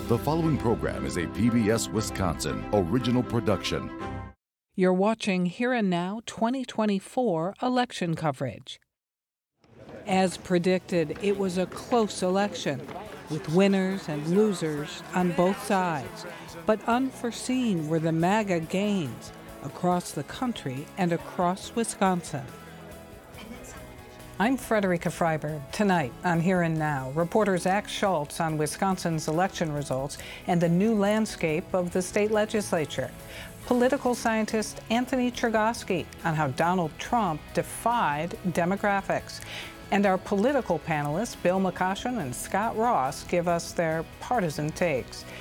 The following program is a PBS Wisconsin original production. You're watching Here and Now 2024 election coverage. As predicted, it was a close election, with winners and losers on both sides. But unforeseen were the MAGA gains across the country and across Wisconsin. I'm Frederica Freiberg. Tonight on Here and Now, reporter Zach Schultz on Wisconsin's election results and the new landscape of the state legislature. Political scientist Anthony Chergosky on how Donald Trump defied demographics. And our political panelists, Bill McCoshen and Scott Ross, give us their partisan takes.